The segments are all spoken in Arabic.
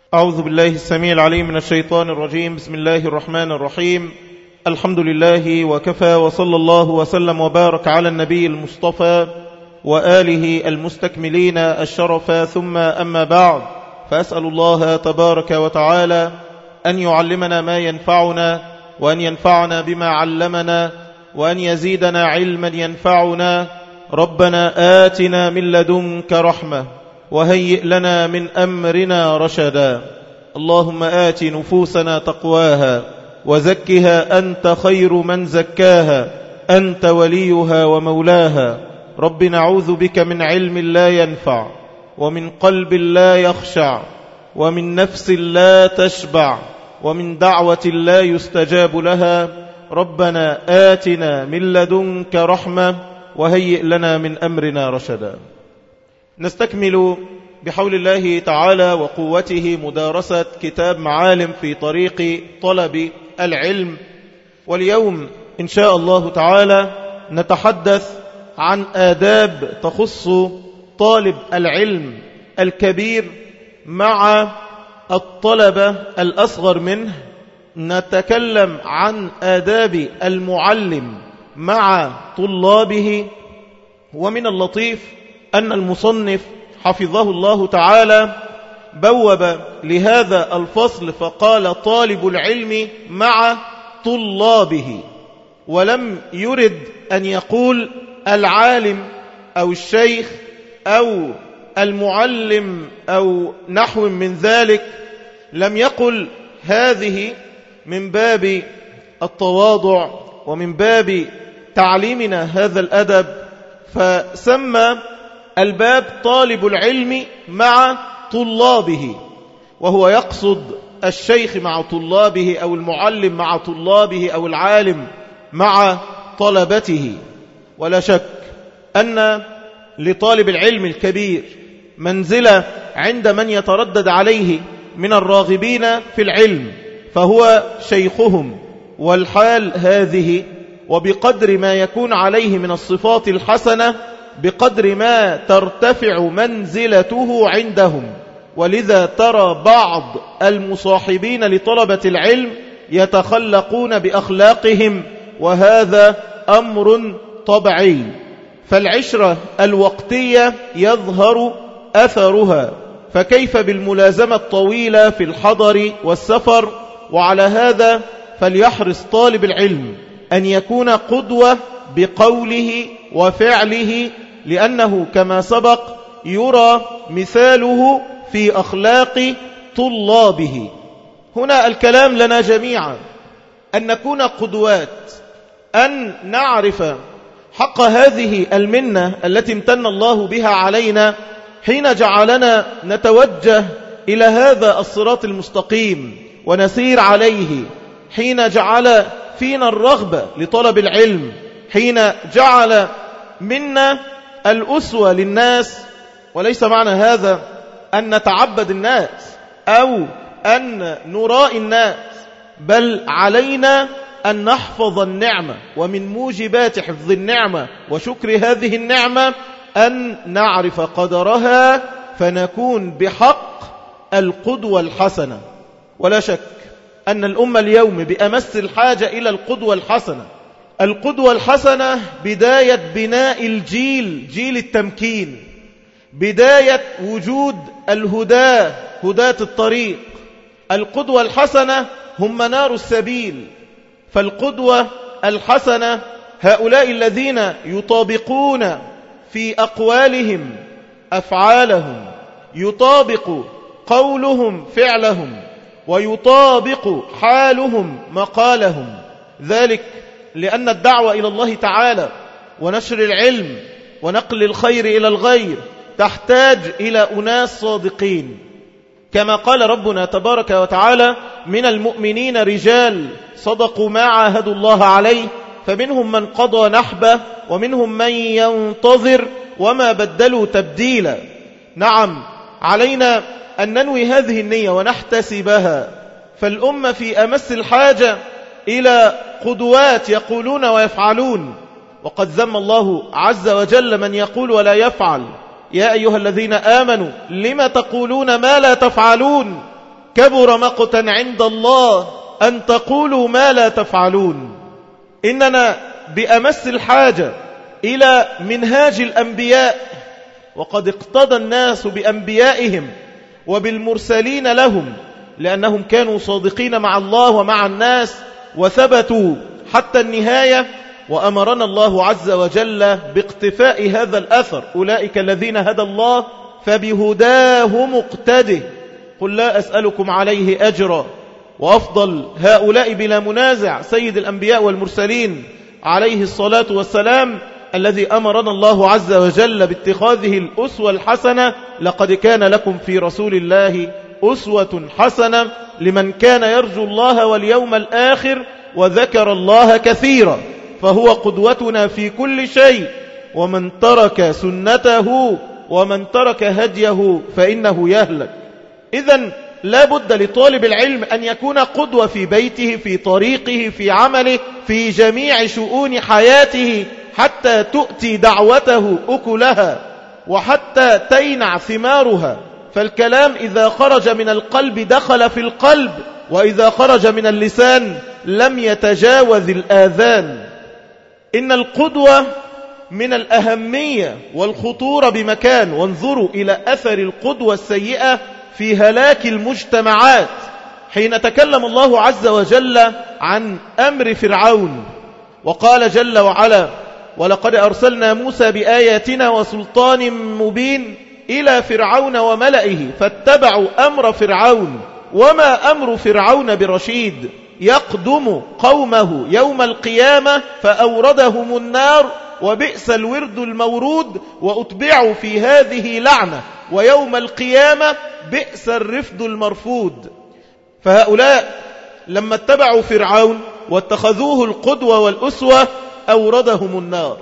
أعوذ بالله السميع العليم من الشيطان الرجيم. بسم الله الرحمن الرحيم. الحمد لله وكفى، وصلى الله وسلم وبارك على النبي المصطفى وآله المستكملين الشرف، ثم أما بعد، فأسأل الله تبارك وتعالى أن يعلمنا ما ينفعنا، وأن ينفعنا بما علمنا، وأن يزيدنا علما ينفعنا. ربنا آتنا من لدنك رحمة وهيئ لنا من أمرنا رشدا. اللهم آت نفوسنا تقواها وزكها أنت خير من زكاها، أنت وليها ومولاها. رب نعوذ بك من علم لا ينفع، ومن قلب لا يخشع، ومن نفس لا تشبع، ومن دعوة لا يستجاب لها. ربنا آتنا من لدنك رحمة وهيئ لنا من أمرنا رشدا. نستكمل بحول الله تعالى وقوته مدارسة كتاب معالم في طريق طلب العلم، واليوم إن شاء الله تعالى نتحدث عن آداب تخص طالب العلم الكبير مع الطلبة الأصغر منه. نتكلم عن آداب المعلم مع طلابه. ومن اللطيف أن المصنف حفظه الله تعالى بوب لهذا الفصل فقال طالب العلم مع طلابه، ولم يرد أن يقول العالم أو الشيخ أو المعلم أو نحو من ذلك. لم يقل هذه من باب التواضع ومن باب تعليمنا هذا الأدب، فسمى الباب طالب العلم مع طلابه، وهو يقصد الشيخ مع طلابه أو المعلم مع طلابه أو العالم مع طلبته. ولا شك أن لطالب العلم الكبير منزلة عند من يتردد عليه من الراغبين في العلم، فهو شيخهم، والحال هذه. وبقدر ما يكون عليه من الصفات الحسنة بقدر ما ترتفع منزلته عندهم. ولذا ترى بعض المصاحبين لطلبة العلم يتخلقون بأخلاقهم، وهذا أمر طبيعي. فالعشرة الوقتية يظهر أثرها، فكيف بالملازمة الطويلة في الحضر والسفر؟ وعلى هذا فليحرص طالب العلم أن يكون قدوة بقوله وفعله، لأنه كما سبق يرى مثاله في أخلاق طلابه. هنا الكلام لنا جميعا أن نكون قدوات، أن نعرف حق هذه المنة التي امتن الله بها علينا حين جعلنا نتوجه إلى هذا الصراط المستقيم ونسير عليه، حين جعل فينا الرغبة لطلب العلم، حين جعل منا الأسوة للناس. وليس معنى هذا أن نتعبد الناس أو أن نراء الناس، بل علينا أن نحفظ النعمة، ومن موجبات حفظ النعمة وشكر هذه النعمة أن نعرف قدرها، فنكون بحق القدوة الحسنة. ولا شك أن الأمة اليوم بأمس الحاجة إلى القدوة الحسنة. القدوة الحسنة بداية بناء الجيل، جيل التمكين، بداية وجود الهداة، هداة الطريق. القدوة الحسنة هم منار السبيل. فالقدوة الحسنة هؤلاء الذين يطابقون في أقوالهم أفعالهم، يطابق قولهم فعلهم، ويطابق حالهم مقالهم. ذلك لأن الدعوة إلى الله تعالى ونشر العلم ونقل الخير إلى الغير تحتاج إلى أناس صادقين، كما قال ربنا تبارك وتعالى: من المؤمنين رجال صدقوا ما عاهدوا الله عليه، فمنهم من قضى نحبه ومنهم من ينتظر وما بدلوا تبديلا. نعم، علينا أن ننوي هذه النية ونحتسبها. فالأمة في أمس الحاجة إلى قدوات يقولون ويفعلون. وقد ذم الله عز وجل من يقول ولا يفعل: يا أيها الذين آمنوا لم تقولون ما لا تفعلون؟ كبر مقتا عند الله أن تقولوا ما لا تفعلون. إننا بأمس الحاجة إلى منهاج الأنبياء، وقد اقتدى الناس بأنبيائهم وبالمرسلين لهم، لأنهم كانوا صادقين مع الله ومع الناس وثبتوا حتى النهاية. وأمرنا الله عز وجل باقتفاء هذا الأثر: أولئك الذين هدى الله فبهداه مقتده، قل لا أسألكم عليه أجرا. وأفضل هؤلاء بلا منازع سيد الأنبياء والمرسلين عليه الصلاة والسلام، الذي أمرنا الله عز وجل باتخاذه الأسوة الحسنة: لقد كان لكم في رسول الله أسوة حسنة لمن كان يرجو الله واليوم الآخر وذكر الله كثيرا. فهو قدوتنا في كل شيء، ومن ترك سنته ومن ترك هديه فإنه يهلك. إذن لا بد لطالب العلم أن يكون قدوة في بيته، في طريقه، في عمله، في جميع شؤون حياته، حتى تؤتي دعوته أكلها وحتى تينع ثمارها. فالكلام إذا خرج من القلب دخل في القلب، وإذا خرج من اللسان لم يتجاوز الآذان. إن القدوة من الأهمية والخطورة بمكان. وانظروا إلى أثر القدوة السيئة في هلاك المجتمعات، حين تكلم الله عز وجل عن أمر فرعون وقال جل وعلا: ولقد أرسلنا موسى بآياتنا وسلطان مبين إلى فرعون وملئه فاتبعوا أمر فرعون وما أمر فرعون برشيد يقدم قومه يوم القيامة فأوردهم النار وبئس الورد المورود وأتبعوا في هذه لعنة ويوم القيامة بئس الرفد المرفود. فهؤلاء لما اتبعوا فرعون واتخذوه القدوة والأسوة أوردهم النار.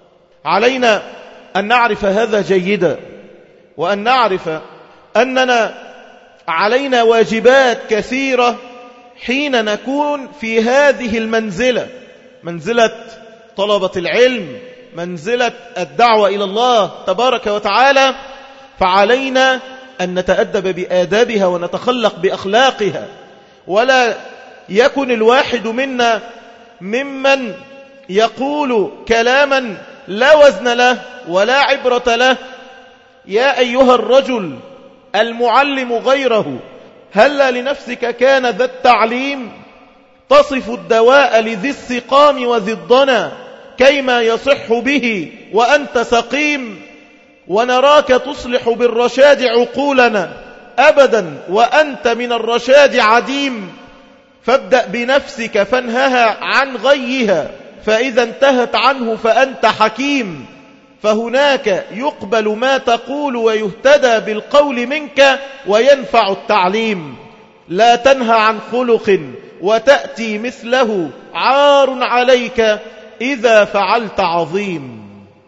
علينا أن نعرف هذا جيدا، وأن نعرف أننا علينا واجبات كثيرة حين نكون في هذه المنزلة، منزلة طلبة العلم، منزلة الدعوة إلى الله تبارك وتعالى. فعلينا أن نتأدب بآدابها ونتخلق بأخلاقها، ولا يكن الواحد منا ممن يقول كلاما لا وزن له ولا عبرة له. يا أيها الرجل المعلم غيره، هل لنفسك كان ذا التعليم تصف الدواء لذي السقام وذي الضنا كيما يصح به وأنت سقيم، ونراك تصلح بالرشاد عقولنا أبدا وأنت من الرشاد عديم. فابدأ بنفسك فانهها عن غيها، فإذا انتهت عنه فأنت حكيم. فهناك يقبل ما تقول ويهتدى بالقول منك وينفع التعليم. لا تنهى عن خلق وتأتي مثله، عار عليك إذا فعلت عظيم.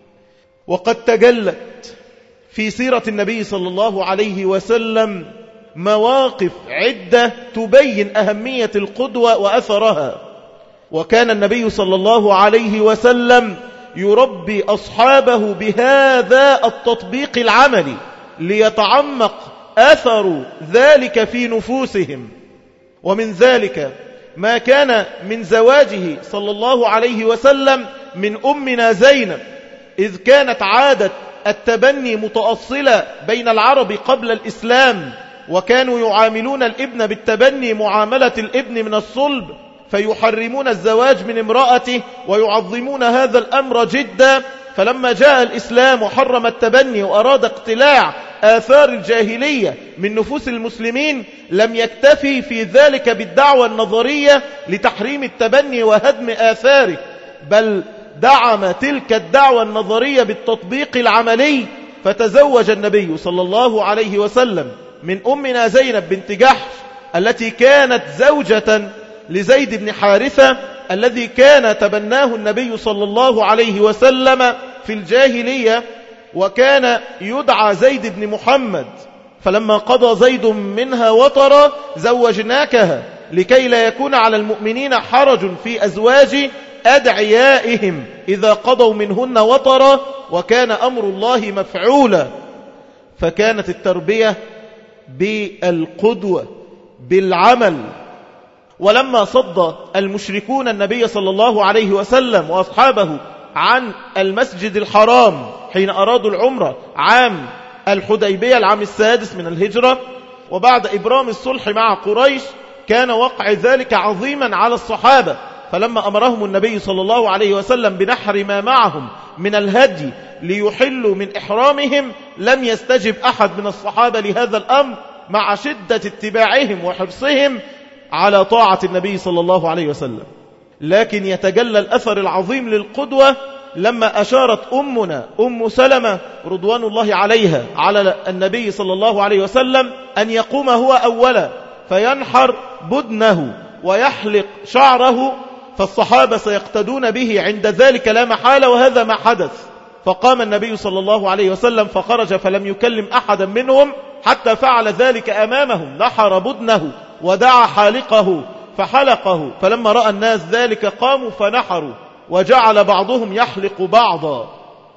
وقد تجلت في سيرة النبي صلى الله عليه وسلم مواقف عدة تبين أهمية القدوة وأثرها. وكان النبي صلى الله عليه وسلم يربي أصحابه بهذا التطبيق العملي ليتعمق أثر ذلك في نفوسهم. ومن ذلك ما كان من زواجه صلى الله عليه وسلم من أمنا زينب، إذ كانت عادة التبني متأصلة بين العرب قبل الإسلام، وكانوا يعاملون الابن بالتبني معاملة الابن من الصلب، فيحرمون الزواج من امرأته ويعظمون هذا الأمر جدا. فلما جاء الإسلام وحرم التبني وأراد اقتلاع آثار الجاهلية من نفوس المسلمين، لم يكتفي في ذلك بالدعوة النظرية لتحريم التبني وهدم آثاره، بل دعم تلك الدعوة النظرية بالتطبيق العملي. فتزوج النبي صلى الله عليه وسلم من أمنا زينب بنت جحش، التي كانت زوجة لزيد بن حارثة الذي كان تبناه النبي صلى الله عليه وسلم في الجاهلية، وكان يدعى زيد بن محمد. فلما قضى زيد منها وطرا زوجناكها لكي لا يكون على المؤمنين حرج في أزواج أدعيائهم إذا قضوا منهن وطرا، وكان أمر الله مفعولا. فكانت التربية بالقدوة، بالعمل. ولما صد المشركون النبي صلى الله عليه وسلم وأصحابه عن المسجد الحرام حين أرادوا العمرة عام الحديبية العام 6 من الهجرة، وبعد إبرام الصلح مع قريش، كان وقع ذلك عظيما على الصحابة، فلما أمرهم النبي صلى الله عليه وسلم بنحر ما معهم من الهدي ليحلوا من إحرامهم، لم يستجب أحد من الصحابة لهذا الأمر مع شدة اتباعهم وحرصهم على طاعة النبي صلى الله عليه وسلم. لكن يتجلى الأثر العظيم للقدوة لما أشارت أمنا أم سلمة رضوان الله عليها على النبي صلى الله عليه وسلم أن يقوم هو أولا فينحر بدنه ويحلق شعره، فالصحابة سيقتدون به عند ذلك لا محالة، وهذا ما حدث. فقام النبي صلى الله عليه وسلم فخرج فلم يكلم أحدا منهم حتى فعل ذلك أمامهم، نحر بدنه ودعا حالقه فحلقه، فلما رأى الناس ذلك قاموا فنحروا، وجعل بعضهم يحلق بعضا.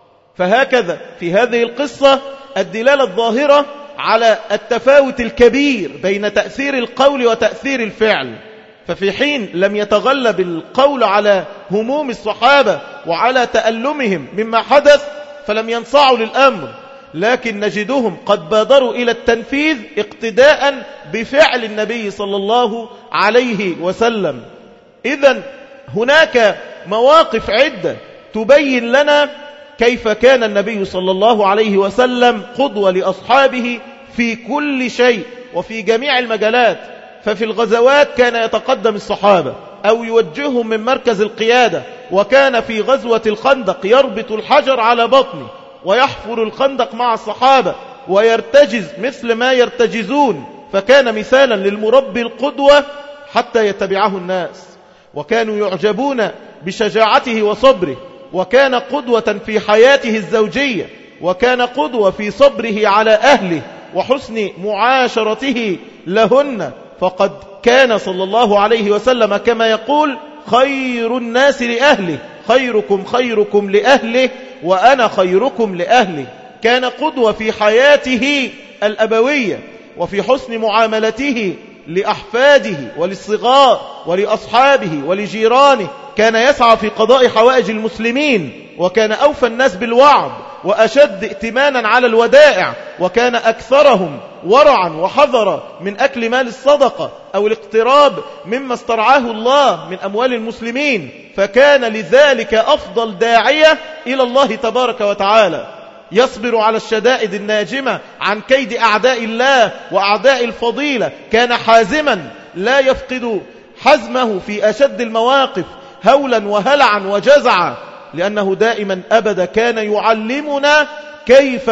فهكذا في هذه القصة الدلالة الظاهرة على التفاوت الكبير بين تأثير القول وتأثير الفعل. ففي حين لم يتغلب القول على هموم الصحابة وعلى تألمهم مما حدث فلم ينصعوا للأمر، لكن نجدهم قد بادروا إلى التنفيذ اقتداء بفعل النبي صلى الله عليه وسلم. إذن هناك مواقف عدة تبين لنا كيف كان النبي صلى الله عليه وسلم قدوة لأصحابه في كل شيء وفي جميع المجالات. ففي الغزوات كان يتقدم الصحابة أو يوجههم من مركز القيادة، وكان في غزوة الخندق يربط الحجر على بطنه ويحفر الخندق مع الصحابة ويرتجز مثل ما يرتجزون، فكان مثالا للمربي القدوة حتى يتبعه الناس، وكانوا يعجبون بشجاعته وصبره، وكان قدوة في حياته الزوجية، وكان قدوة في صبره على أهله وحسن معاشرته لهن. فقد كان صلى الله عليه وسلم كما يقول خير الناس لأهله، خيركم خيركم لأهله وأنا خيركم لأهله. كان قدوة في حياته الأبوية وفي حسن معاملته لأحفاده وللصغار ولأصحابه ولجيرانه، كان يسعى في قضاء حوائج المسلمين، وكان أوفى الناس بالوعد وأشد ائتمانا على الودائع، وكان أكثرهم ورعا وحذرا من أكل مال الصدقة أو الاقتراب مما استرعاه الله من أموال المسلمين، فكان لذلك أفضل داعية إلى الله تبارك وتعالى، يصبر على الشدائد الناجمة عن كيد أعداء الله وأعداء الفضيلة، كان حازما لا يفقد حزمه في أشد المواقف هولا وهلعا وجزعا، لأنه دائما أبدا كان يعلمنا كيف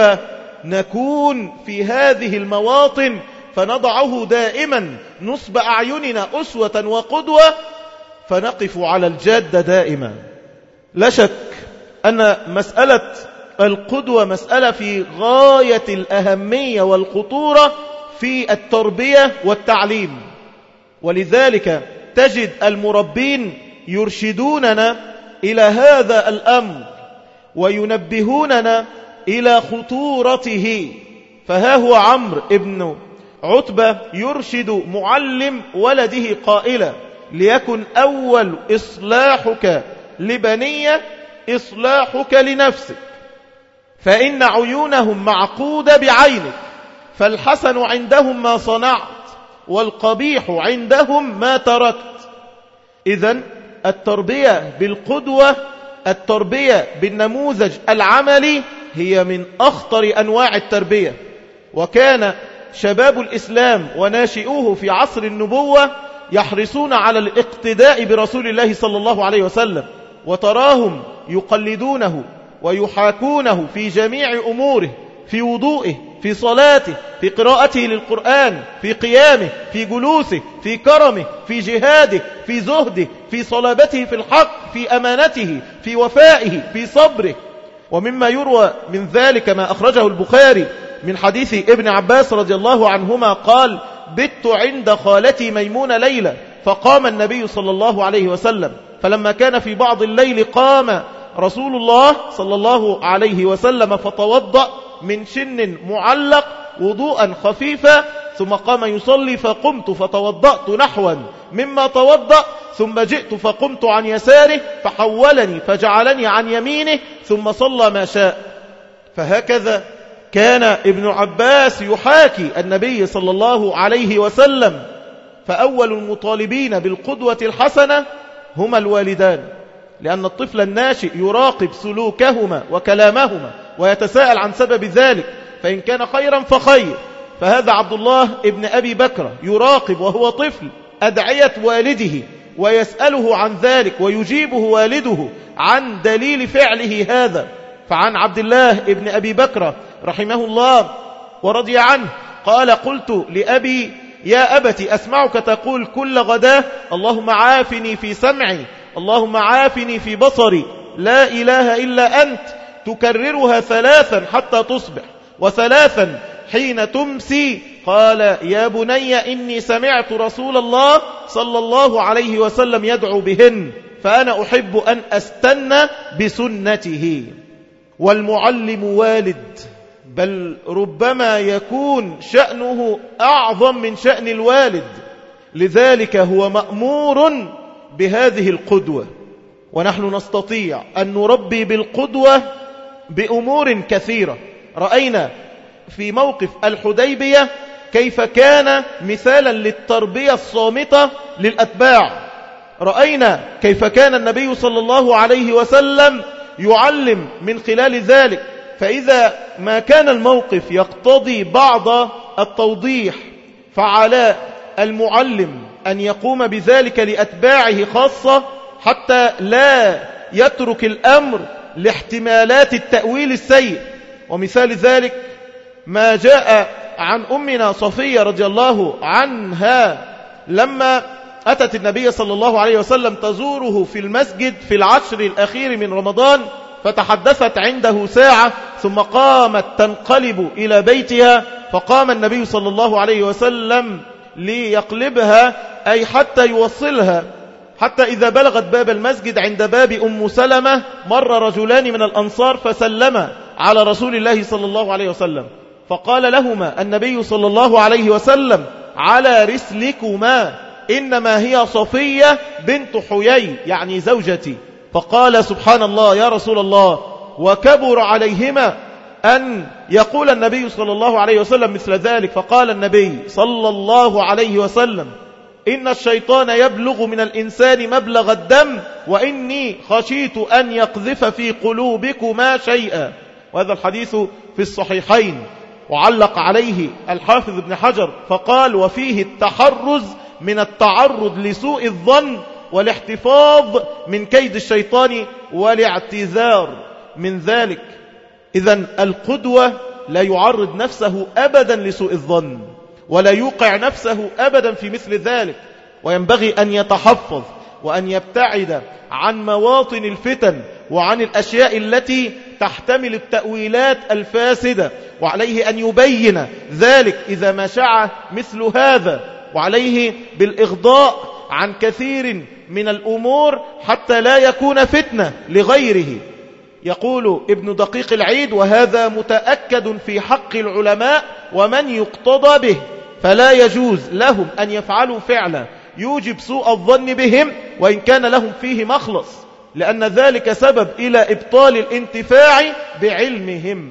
نكون في هذه المواطن، فنضعه دائما نصب أعيننا أسوة وقدوة، فنقف على الجادة دائما. لا شك أن مسألة القدوة مسألة في غاية الأهمية والخطورة في التربية والتعليم، ولذلك تجد المربين يرشدوننا إلى هذا الأمر وينبهوننا إلى خطورته. فها هو عمرو ابن عتبة يرشد معلم ولده قائلا: ليكن أول إصلاحك لبنية إصلاحك لنفسك، فإن عيونهم معقودة بعينك، فالحسن عندهم ما صنعت والقبيح عندهم ما تركت. إذن التربية بالقدوة، التربية بالنموذج العملي هي من أخطر أنواع التربية. وكان شباب الإسلام وناشئوه في عصر النبوة يحرصون على الاقتداء برسول الله صلى الله عليه وسلم، وتراهم يقلدونه ويحاكونه في جميع أموره، في وضوئه، في صلاته، في قراءته للقرآن، في قيامه، في جلوسه، في كرمه، في جهاده، في زهده، في صلابته في الحق، في أمانته، في وفائه، في صبره. ومما يروى من ذلك ما أخرجه البخاري من حديث ابن عباس رضي الله عنهما قال: بت عند خالتي ميمونة ليلة، فقام النبي صلى الله عليه وسلم، فلما كان في بعض الليل قام رسول الله صلى الله عليه وسلم فتوضأ من شن معلق وضوءا خفيفا، ثم قام يصلي فقمت فتوضأت نحوا مما توضأ ثم جئت فقمت عن يساره فحولني فجعلني عن يمينه ثم صلى ما شاء. فهكذا كان ابن عباس يحاكي النبي صلى الله عليه وسلم. فأول المطالبين بالقدوة الحسنة هما الوالدان، لأن الطفل الناشئ يراقب سلوكهما وكلامهما ويتساءل عن سبب ذلك، فإن كان خيرا فخير. فهذا عبد الله ابن أبي بكر يراقب وهو طفل أدعية والده ويسأله عن ذلك ويجيبه والده عن دليل فعله هذا. فعن عبد الله ابن أبي بكر رحمه الله ورضي عنه قال: قلت لأبي: يا أبت أسمعك تقول كل غداة اللهم عافني في سمعي، اللهم عافني في بصري، لا إله إلا أنت، تكررها 3 حتى تصبح و3 حين تمسي. قال: يا بني إني سمعت رسول الله صلى الله عليه وسلم يدعو بهن، فأنا أحب أن أستنى بسنته. والمعلم والد، بل ربما يكون شأنه أعظم من شأن الوالد، لذلك هو مأمور بهذه القدوة. ونحن نستطيع أن نربي بالقدوة بأمور كثيرة. رأينا في موقف الحديبية كيف كان مثالا للتربية الصامتة للأتباع. رأينا كيف كان النبي صلى الله عليه وسلم يعلم من خلال ذلك. فإذا ما كان الموقف يقتضي بعض التوضيح فعلى المعلم أن يقوم بذلك لأتباعه خاصة، حتى لا يترك الأمر لاحتمالات التأويل السيء. ومثال ذلك ما جاء عن أمنا صفية رضي الله عنها لما أتت النبي صلى الله عليه وسلم تزوره في المسجد في العشر الأخير من رمضان، فتحدثت عنده ساعة ثم قامت تنقلب إلى بيتها، فقام النبي صلى الله عليه وسلم ليقلبها أي حتى يوصلها، حتى إذا بلغت باب المسجد عند باب أم سلمة مر رجلان من الأنصار فسلما على رسول الله صلى الله عليه وسلم، فقال لهما النبي صلى الله عليه وسلم: على رسلكما، إنما هي صفية بنت حيي يعني زوجتي. فقال: سبحان الله يا رسول الله. وكبر عليهما أن يقول النبي صلى الله عليه وسلم مثل ذلك. فقال النبي صلى الله عليه وسلم: إن الشيطان يبلغ من الإنسان مبلغ الدم، وإني خشيت أن يقذف في قلوبكما شيئا. وهذا الحديث في الصحيحين. وعلق عليه الحافظ ابن حجر فقال: وفيه التحرز من التعرض لسوء الظن والاحتفاظ من كيد الشيطان والاعتذار من ذلك. إذن القدوة لا يعرض نفسه أبدا لسوء الظن ولا يوقع نفسه أبدا في مثل ذلك، وينبغي أن يتحفظ وأن يبتعد عن مواطن الفتن وعن الأشياء التي تحتمل التأويلات الفاسدة، وعليه أن يبين ذلك إذا ما شاع مثل هذا، وعليه بالإغضاء عن كثير من الأمور حتى لا يكون فتنة لغيره. يقول ابن دقيق العيد: وهذا متأكد في حق العلماء ومن يقتضى به، فلا يجوز لهم أن يفعلوا فعلا يوجب سوء الظن بهم وإن كان لهم فيه مخلص، لأن ذلك سبب إلى إبطال الانتفاع بعلمهم.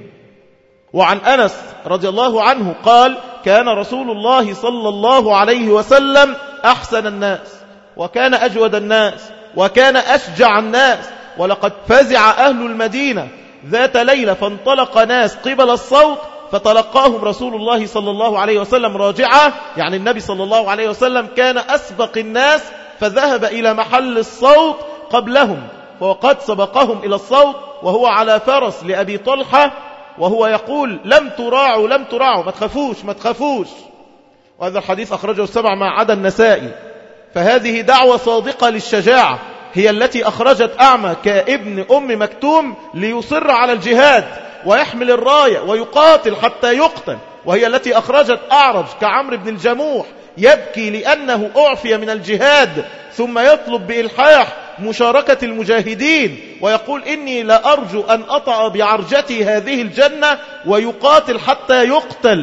وعن أنس رضي الله عنه قال: كان رسول الله صلى الله عليه وسلم أحسن الناس، وكان أجود الناس، وكان أشجع الناس، ولقد فزع أهل المدينة ذات ليلة فانطلق ناس قبل الصوت فتلقاهم رسول الله صلى الله عليه وسلم راجعا، يعني النبي صلى الله عليه وسلم كان أسبق الناس فذهب إلى محل الصوت قبلهم، وقد سبقهم إلى الصوت وهو على فرس لأبي طلحة، وهو يقول: لم تراعوا لم تراعوا، ما تخافوش ما تخافوش. وهذا الحديث أخرجه 7 ما عدا النسائي. فهذه دعوة صادقة للشجاعة هي التي أخرجت أعمى كابن أم مكتوم ليصر على الجهاد ويحمل الراية ويقاتل حتى يقتل، وهي التي أخرجت أعرج كعمرو بن الجموح يبكي لأنه أعفي من الجهاد ثم يطلب بإلحاح مشاركة المجاهدين ويقول: إني لأرجو أن أطع بعرجتي هذه الجنة، ويقاتل حتى يقتل.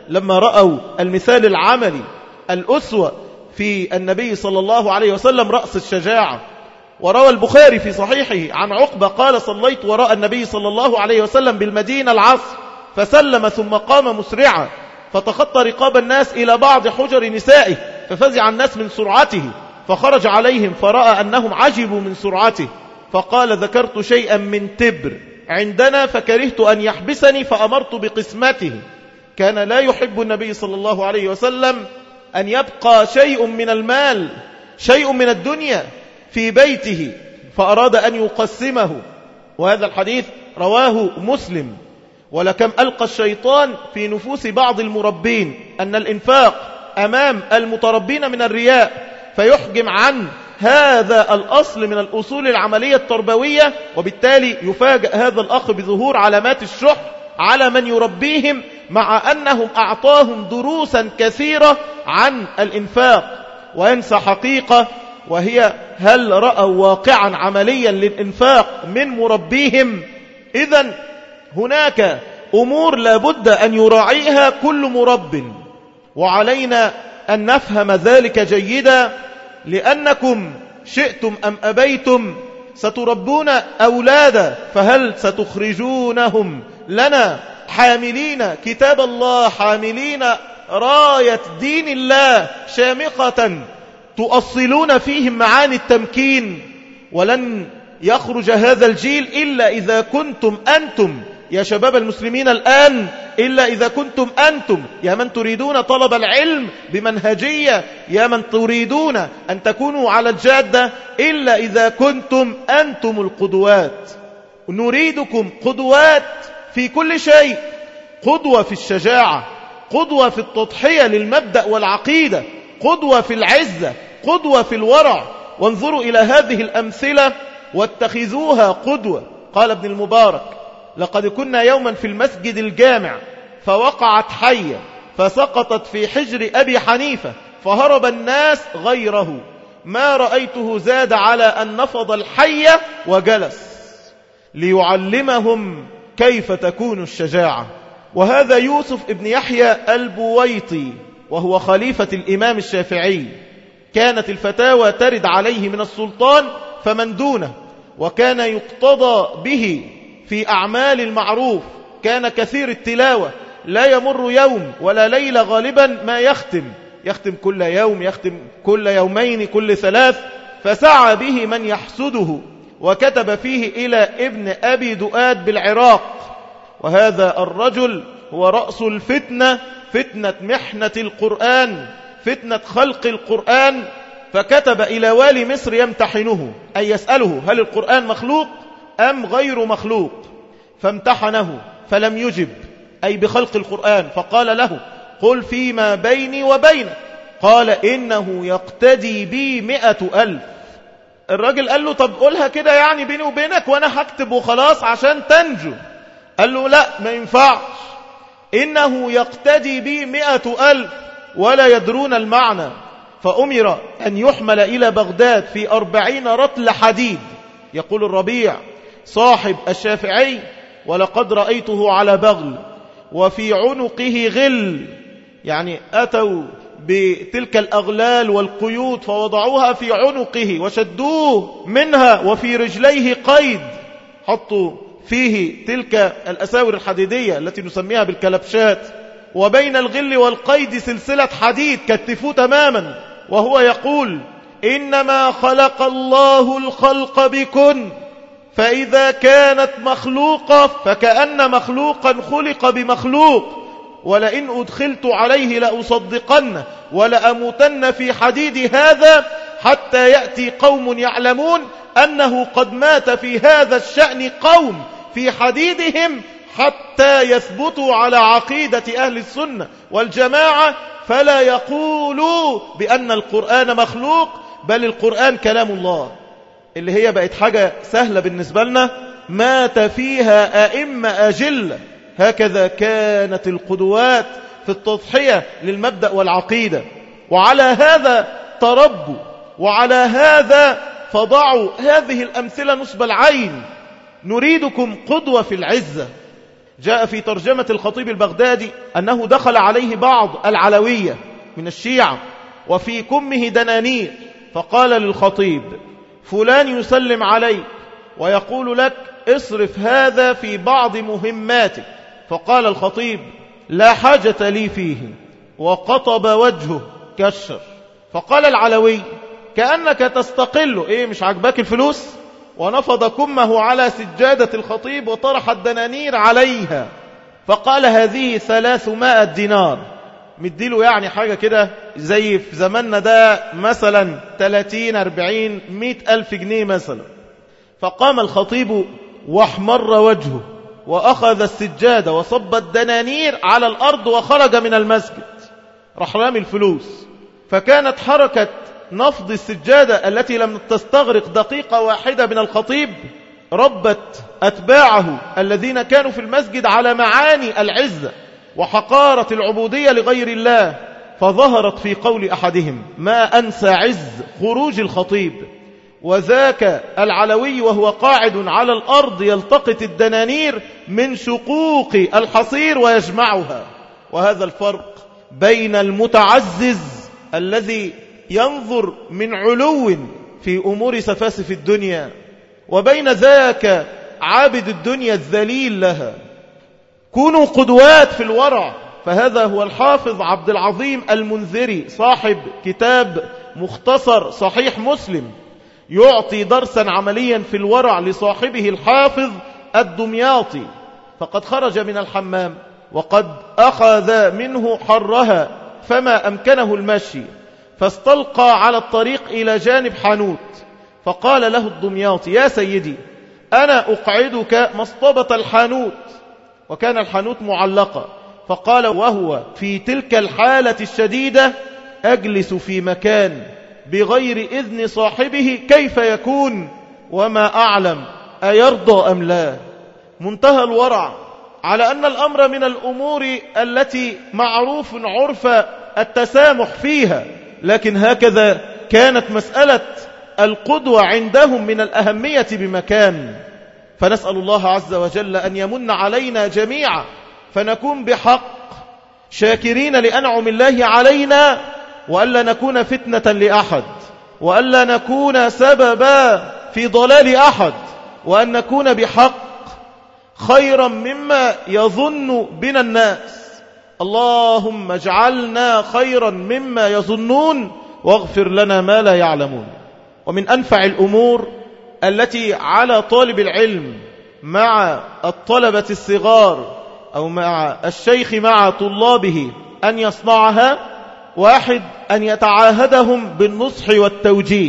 لما رأوا المثال العملي الأسوة في النبي صلى الله عليه وسلم رأس الشجاعة. وروى البخاري في صحيحه عن عقبة قال: صليت وراء النبي صلى الله عليه وسلم بالمدينة العصر، فسلم ثم قام مسرعا، فتخطى رقاب الناس إلى بعض حجر نسائه، ففزع الناس من سرعته، فخرج عليهم فرأى أنهم عجبوا من سرعته، فقال: ذكرت شيئا من تبر عندنا فكرهت أن يحبسني فأمرت بقسمته. كان لا يحب النبي صلى الله عليه وسلم أن يبقى شيء من المال، شيء من الدنيا في بيته، فأراد أن يقسمه. وهذا الحديث رواه مسلم. ولكم ألقى الشيطان في نفوس بعض المربين أن الإنفاق أمام المتربين من الرياء، فيحجم عن هذا الأصل من الأصول العملية التربوية، وبالتالي يفاجأ هذا الأخ بظهور علامات الشح على من يربيهم، مع أنهم أعطاهم دروسا كثيرة عن الإنفاق، وينسى حقيقة، وهي هل رأوا واقعا عمليا للإنفاق من مربيهم؟ إذن هناك أمور لابد أن يراعيها كل مرب، وعلينا أن نفهم ذلك جيدا، لأنكم شئتم أم أبيتم ستربون أولادا، فهل ستخرجونهم لنا حاملين كتاب الله، حاملين راية دين الله شامخة تؤصلون فيهم معاني التمكين؟ ولن يخرج هذا الجيل إلا إذا كنتم أنتم يا شباب المسلمين الآن، إلا إذا كنتم أنتم يا من تريدون طلب العلم بمنهجية، يا من تريدون أن تكونوا على الجادة، إلا إذا كنتم أنتم القدوات. نريدكم قدوات في كل شيء، قدوة في الشجاعة، قدوة في التضحية للمبدأ والعقيدة، قدوة في العزة، قدوة في الورع. وانظروا إلى هذه الأمثلة واتخذوها قدوة. قال ابن المبارك: لقد كنا يوما في المسجد الجامع فوقعت حية فسقطت في حجر أبي حنيفة فهرب الناس غيره، ما رأيته زاد على أن نفض الحية وجلس ليعلمهم كيف تكون الشجاعة. وهذا يوسف ابن يحيى البويطي، وهو خليفة الإمام الشافعي. كانت الفتاوى ترد عليه من السلطان فمن دونه، وكان يقتضى به في أعمال المعروف، كان كثير التلاوة، لا يمر يوم ولا ليلة غالبا ما يختم كل يوم، يختم كل يومين، كل ثلاث. فسعى به من يحسده، وكتب فيه إلى ابن أبي دؤاد بالعراق. وهذا الرجل هو رأس الفتنة، فتنة محنة القرآن، فتنة خلق القرآن. فكتب إلى والي مصر يمتحنه، أي يسأله هل القرآن مخلوق أم غير مخلوق؟ فامتحنه فلم يجب، أي بخلق القرآن. فقال له: قل فيما بيني وبينك. قال: إنه يقتدي بي 100,000. الراجل قال له: طب قولها كده يعني بيني وبينك وأنا هكتب وخلاص عشان تنجو. قال له: لا، ما ينفعش، إنه يقتدي بي 100,000 ولا يدرون المعنى. فأمر أن يحمل إلى بغداد في 40 رطل حديد. يقول الربيع صاحب الشافعي: ولقد رأيته على بغل وفي عنقه غل، يعني أتوا بتلك الأغلال والقيود فوضعوها في عنقه وشدوه منها، وفي رجليه قيد، حطوا فيه تلك الأساور الحديدية التي نسميها بالكلبشات، وبين الغل والقيد سلسلة حديد كتفوه تماما، وهو يقول: إنما خلق الله الخلق بكن، فإذا كانت مخلوقة فكأن مخلوقا خلق بمخلوق، ولئن أدخلت عليه لأصدقن ولأموتن في حديد هذا حتى يأتي قوم يعلمون أنه قد مات في هذا الشأن قوم في حديدهم حتى يثبتوا على عقيدة أهل السنة والجماعة، فلا يقولوا بأن القرآن مخلوق، بل القرآن كلام الله، اللي هي بقت حاجة سهلة بالنسبة لنا، مات فيها أئمة أجلة. هكذا كانت القدوات في التضحية للمبدأ والعقيدة. وعلى هذا تربوا، وعلى هذا فضعوا هذه الأمثلة نصب العين. نريدكم قدوة في العزة، جاء في ترجمة الخطيب البغدادي أنه دخل عليه بعض العلوية من الشيعة وفي كمه دنانير، فقال للخطيب: فلان يسلم عليك ويقول لك اصرف هذا في بعض مهماتك. فقال الخطيب: لا حاجة لي فيه، وقطب وجهه كالشر. فقال العلوي: كأنك تستقل، إيه مش عجبك الفلوس؟ ونفض كمه على سجادة الخطيب وطرح الدنانير عليها، فقال: هذه 300 دينار. مديله يعني حاجة كده زي في زماننا ده مثلا 30 40 100 ألف جنيه مثلا. فقام الخطيب واحمر وجهه وأخذ السجادة وصب الدنانير على الأرض وخرج من المسجد، راح رامي الفلوس. فكانت حركة نفض السجادة التي لم تستغرق دقيقة واحدة من الخطيب ربت أتباعه الذين كانوا في المسجد على معاني العزة وحقارة العبودية لغير الله، فظهرت في قول أحدهم: ما أنسى عز خروج الخطيب. وذاك العلوي وهو قاعد على الأرض يلتقط الدنانير من شقوق الحصير ويجمعها. وهذا الفرق بين المتعزز الذي ينظر من علو في أمور سفاسف الدنيا وبين ذاك عابد الدنيا الذليل لها. كونوا قدوات في الورع. فهذا هو الحافظ عبد العظيم المنذري صاحب كتاب مختصر صحيح مسلم، يعطي درسا عمليا في الورع لصاحبه الحافظ الدمياطي. فقد خرج من الحمام وقد أخذ منه حرها فما أمكنه المشي، فاستلقى على الطريق إلى جانب حانوت، فقال له الدمياطي: يا سيدي، أنا أقعدك مصطبة الحانوت. وكان الحانوت معلقة. فقال وهو في تلك الحالة الشديدة: أجلس في مكان بغير إذن صاحبه كيف يكون وما أعلم أيرضى أم لا. منتهى الورع على أن الأمر من الأمور التي معروف عرف التسامح فيها، لكن هكذا كانت مسألة القدوة عندهم من الأهمية بمكان. فنسأل الله عز وجل أن يمن علينا جميعا فنكون بحق شاكرين لأنعم الله علينا، وألا نكون فتنة لأحد، وألا نكون سببا في ضلال أحد، وأن نكون بحق خيرا مما يظن بنا الناس. اللهم اجعلنا خيرا مما يظنون واغفر لنا ما لا يعلمون. ومن أنفع الأمور التي على طالب العلم مع الطلبة الصغار أو مع الشيخ مع طلابه أن يصنعها: 1 أن يتعاهدهم بالنصح والتوجيه.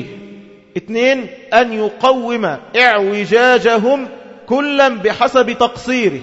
2 أن يقوم اعوجاجهم كلا بحسب تقصيره.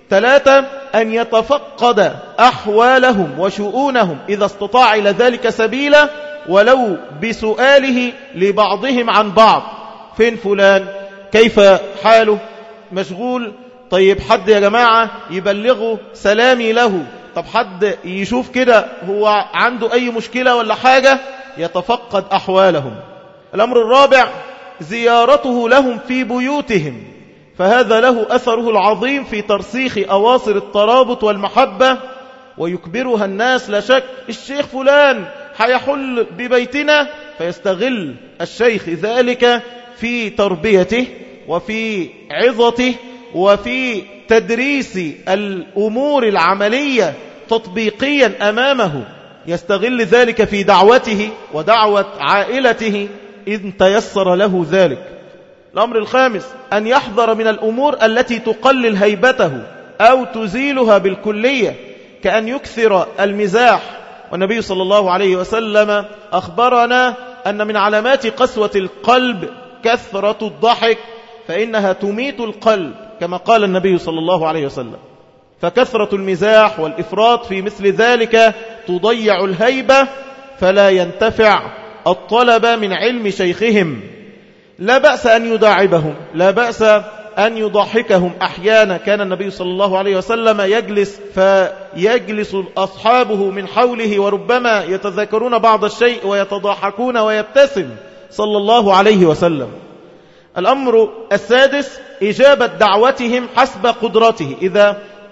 3 أن يتفقد أحوالهم وشؤونهم إذا استطاع إلى ذلك سبيلا، ولو بسؤاله لبعضهم عن بعض: فين فلان؟ كيف حاله؟ مشغول؟ طيب حد يا جماعة يبلغوا سلامي له. طب حد يشوف كده هو عنده أي مشكلة ولا حاجة؟ يتفقد أحوالهم. الأمر الرابع: زيارته لهم في بيوتهم، فهذا له أثره العظيم في ترسيخ أواصر الترابط والمحبة، ويكبرها الناس. لا شك الشيخ فلان حيحل ببيتنا، فيستغل الشيخ ذلك في تربيته وفي عظته وفي تدريس الأمور العملية تطبيقيا أمامه، يستغل ذلك في دعوته ودعوة عائلته إذ تيسر له ذلك. الأمر الخامس: أن يحذر من الأمور التي تقلل هيبته أو تزيلها بالكلية، كأن يكثر المزاح. والنبي صلى الله عليه وسلم أخبرنا أن من علامات قسوة القلب كثرة الضحك، فإنها تميت القلب، كما قال النبي صلى الله عليه وسلم. فكثرة المزاح والإفراط في مثل ذلك تضيع الهيبة، فلا ينتفع الطلبة من علم شيخهم. لا بأس أن يداعبهم، لا بأس أن يضحكهم. أحيانا كان النبي صلى الله عليه وسلم يجلس فيجلس أصحابه من حوله، وربما يتذكرون بعض الشيء ويتضحكون ويبتسم صلى الله عليه وسلم. الأمر السادس: إجابة دعوتهم حسب قدرته. إذا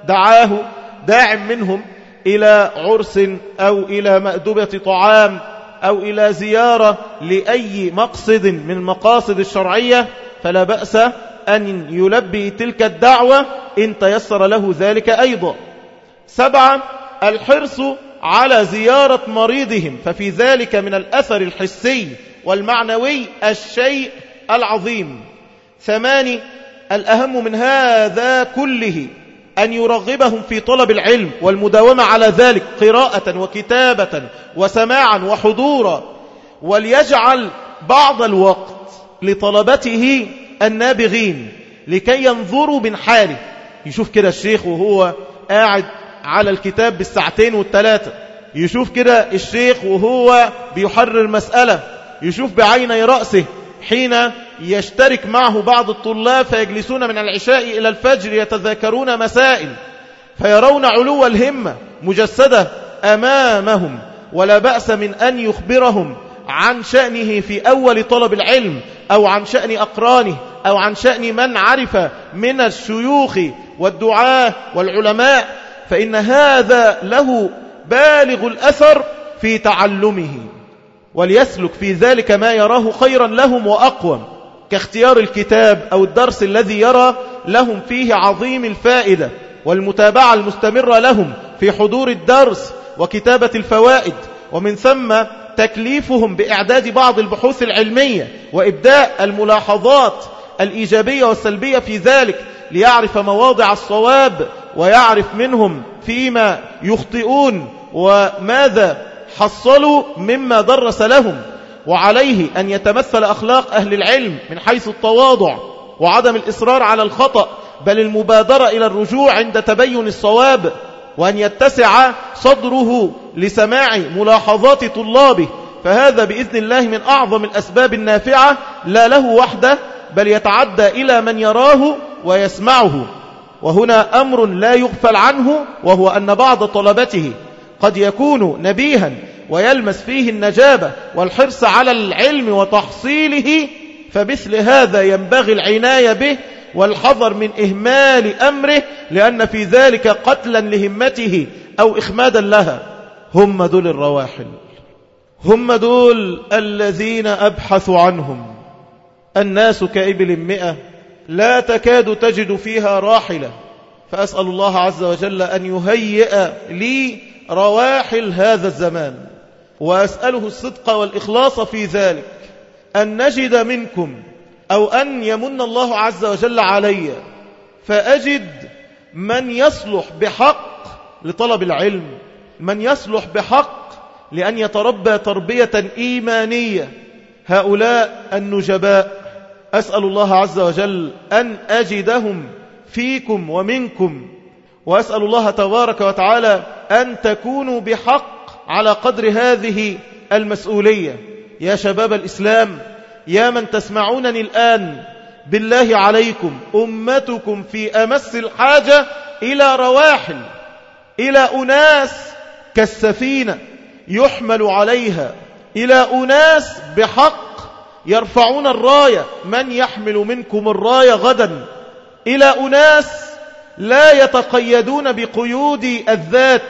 دعاه داع منهم إلى عرس أو إلى مأدبة طعام أو إلى زيارة لأي مقصد من المقاصد الشرعية، فلا بأس أن يلبي تلك الدعوة إن تيسر له ذلك أيضا. 7 الحرص على زيارة مريضهم، ففي ذلك من الأثر الحسي والمعنوي الشيء العظيم. 8 الأهم من هذا كله أن يرغبهم في طلب العلم والمداومة على ذلك قراءة وكتابة وسماعا وحضورا، وليجعل بعض الوقت لطلبته النابغين لكي ينظروا من حاله. يشوف كده الشيخ وهو قاعد على الكتاب بالساعتين والثلاثة، يشوف كده الشيخ وهو بيحرر مسألة، يشوف بعيني رأسه حين يشترك معه بعض الطلاب فيجلسون من العشاء إلى الفجر يتذاكرون مسائل، فيرون علو الهمة مجسدة أمامهم، ولا بأس من أن يخبرهم عن شأنه في أول طلب العلم أو عن شأن أقرانه أو عن شأن من عرف من الشيوخ والدعاة والعلماء، فإن هذا له بالغ الأثر في تعلمه، وليسلك في ذلك ما يراه خيرا لهم وأقوم، كاختيار الكتاب أو الدرس الذي يرى لهم فيه عظيم الفائدة، والمتابعة المستمرة لهم في حضور الدرس وكتابة الفوائد، ومن ثم تكليفهم بإعداد بعض البحوث العلمية وإبداء الملاحظات الإيجابية والسلبية في ذلك، ليعرف مواضع الصواب ويعرف منهم فيما يخطئون وماذا حصلوا مما درس لهم. وعليه أن يتمثل أخلاق أهل العلم من حيث التواضع وعدم الإصرار على الخطأ، بل المبادرة إلى الرجوع عند تبين الصواب، وأن يتسع صدره لسماع ملاحظات طلابه، فهذا بإذن الله من أعظم الأسباب النافعة لا له وحده، بل يتعدى إلى من يراه ويسمعه. وهنا أمر لا يغفل عنه، وهو أن بعض طلبته قد يكون نبيها ويلمس فيه النجابة والحرص على العلم وتحصيله، فمثل هذا ينبغي العناية به والحذر من إهمال أمره، لأن في ذلك قتلا لهمته أو إخمادا لها. هم دول الرواحل، هم دول الذين أبحث عنهم. الناس كإبل 100 لا تكاد تجد فيها راحلة، فأسأل الله عز وجل أن يهيئ لي رواحل هذا الزمان، وأسأله الصدق والإخلاص في ذلك، أن نجد منكم أو أن يمن الله عز وجل علي فأجد من يصلح بحق لطلب العلم، من يصلح بحق لأن يتربى تربية إيمانية. هؤلاء النجباء أسأل الله عز وجل أن أجدهم فيكم ومنكم، وأسأل الله تبارك وتعالى أن تكونوا بحق على قدر هذه المسؤولية. يا شباب الإسلام، يا من تسمعونني الآن، بالله عليكم أمتكم في أمس الحاجة إلى رواحل، إلى أناس كالسفينة يحمل عليها، إلى أناس بحق يرفعون الراية، من يحمل منكم الراية غدا، إلى أناس لا يتقيدون بقيود الذات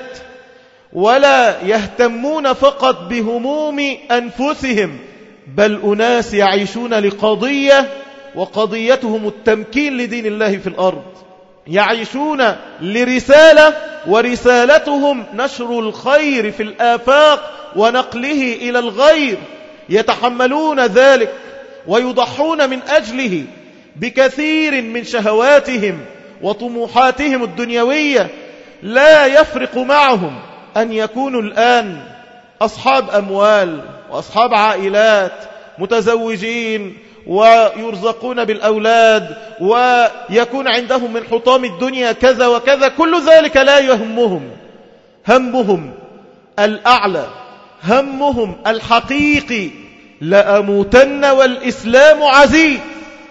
ولا يهتمون فقط بهموم أنفسهم، بل أناس يعيشون لقضية، وقضيتهم التمكين لدين الله في الأرض، يعيشون لرسالة، ورسالتهم نشر الخير في الآفاق ونقله إلى الغير، يتحملون ذلك ويضحون من أجله بكثير من شهواتهم وطموحاتهم الدنيوية. لا يفرق معهم أن يكونوا الآن أصحاب أموال وأصحاب عائلات، متزوجين ويرزقون بالأولاد، ويكون عندهم من حطام الدنيا كذا وكذا، كل ذلك لا يهمهم. همهم الأعلى، همهم الحقيقي، لأموتن والإسلام عزيز،